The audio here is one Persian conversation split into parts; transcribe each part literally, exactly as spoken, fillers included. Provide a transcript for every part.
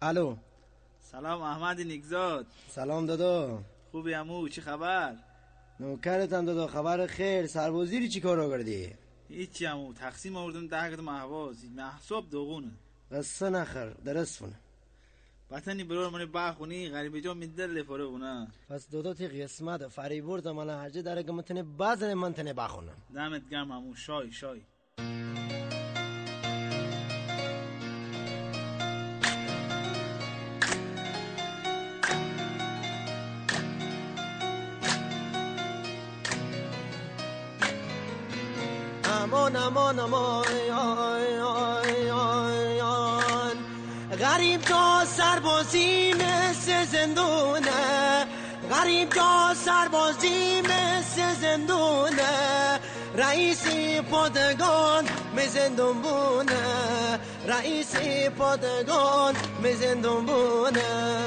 الو. سلام احمد نیکزاد. سلام دادا. خوبی عمو؟ چی خبر؟ نوکرتم دادا. خبر خیر. سربازی چی کارا کردی؟ هیچی عمو، تقسیم آوردم ده کد محواز محسوب دوغونه. قصه نخر درست فونه بطنی برور منی باخونی غریبه جا میدر لفاره بونه. پس دادا تی قسمت فریبورد من هرجه داره که متنه بازن من تنه باخونم. دمت گرم عمو. شای شای. امان امان امان آی آی آی آی غریب جا سربازی مثل زندونه، غریب جا سربازی مثل زندونه، رئیسی پادگان می زندون بونه، رئیسی پادگان می زندون بونه.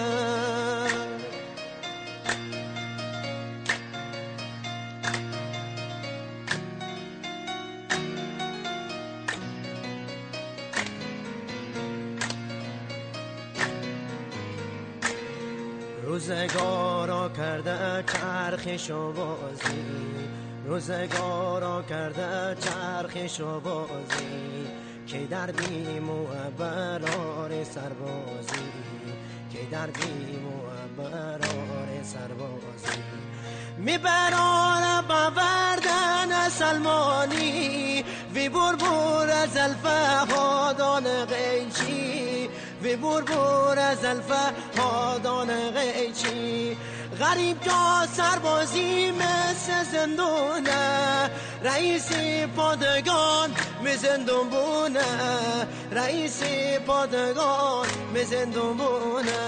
روزگارا کرده چرخش و بازی، روزگارا کرده چرخش و بازی، که در بیم و برار سربازی، که در بیم و برار سربازی، میبران باوردن سلمانی، وی بربور از الفهادان غیچی، وی بربور از الفهادان غیچی. غریب جا سربازی مثل زندونه، رئیسی پادگان می زندون بونه، رئیسی پادگان می زندون بونه.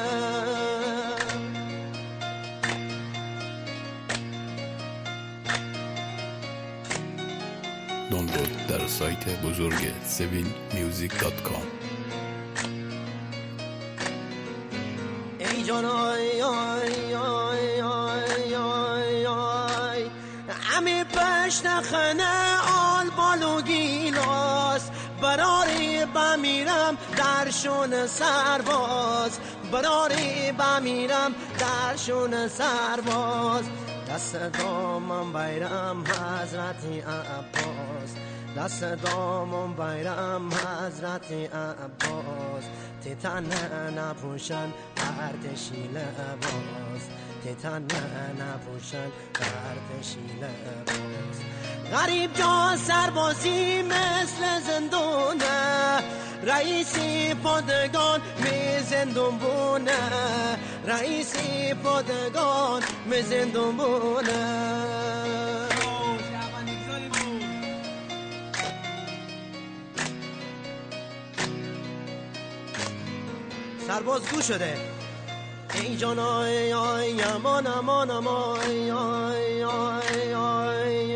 دانلود در سایت بزرگ سیویل میوزیک دات کام. ای جان آی آی آی آی آی آی همه پشت خنه آل بالو گیلاس، براری بمیرم درشون سرباز، براری بمیرم درشون سرباز. دست دامم بیرم حضرت عباس، دست دامم بیرم حضرت عباس، تیتن نپوشن ارتشی لباس، تیتن نپوشن ارتشی لباس. غریب جا سربازی مثل زندونه، رئیسی پادگان می زندون بونه، رئیسی پادگان می زندون بونه. سرباز گو شده. ای جان آی آی امان امان امان آی آی آی آی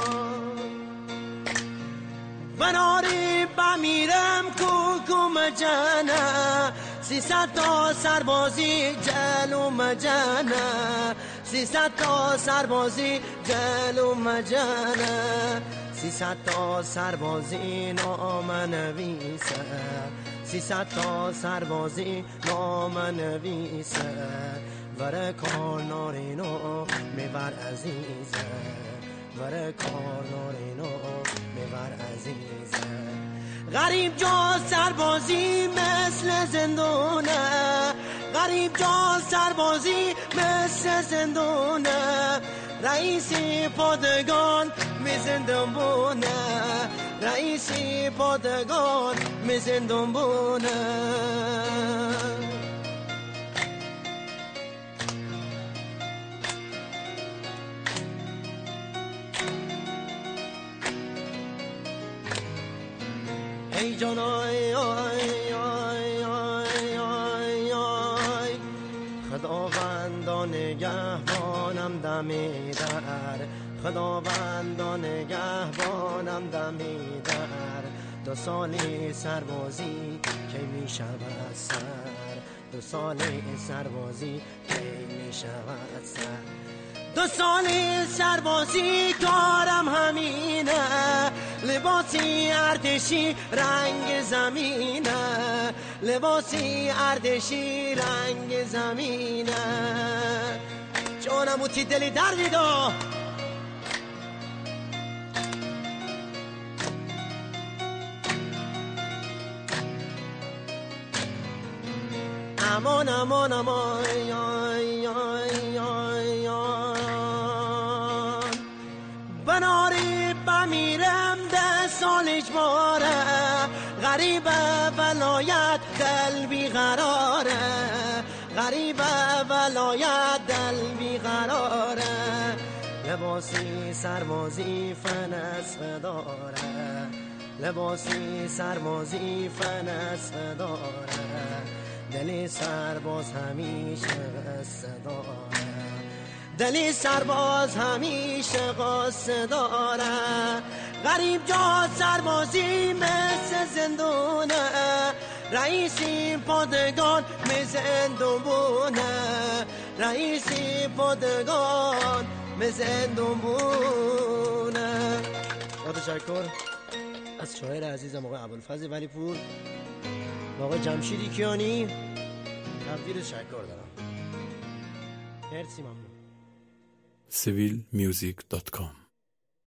بناری بمیرم کوکوم جنه، سیصد تا سربازی جلوم جنه، سیصد تا سربازی جلوم جنه، سیصد تا سربازی نام نویسه، سیصد تا سربازی نام نویسه، ور کار نارینو میبر عزیزه، ور کار نارینو میبر عزیزه. غریب جا سربازی مثل زندونه، غریب جا سربازی مثل زندونه، رئیسی پادگان می زندون بونه، رئیسی پادگان می زندون بونه. ای جان آی آی آی آی آی آی خداوندان نگهبانم دمی در، خداوندان نگهبانم دمی در. دو سالی سربازی کی می شود سر، دو سالی سربازی کی می شود سر. دو سالی سربازی کارم همینه، لباسی ارتشی رنگ زمینه، لباسی اردشی رنگ زمینه جانم و تی دلی دردیدا امان امان امان آی آی آی آی بناری بمیرم ده سالش باره غریبه ولایت دل بیقراره غریبه ولایت دل بیقراره لباسی سربازی فنس داره لباسی سربازی فنس داره دلی سرباز همیشه قصه داره دلی سرباز همیشه قصه داره غریب جا سربازی مثل زندونه رئیسی پادگان مثل زندونه رئیسی پادگان مثل زندونه. با تشکر از شاعر عزیزم آقای ابوالفضل ولی پور و آقای جمشیدی کیانی تقدیر تشکر دارم. مرسی ممنون. سیویل میوزیک دات کام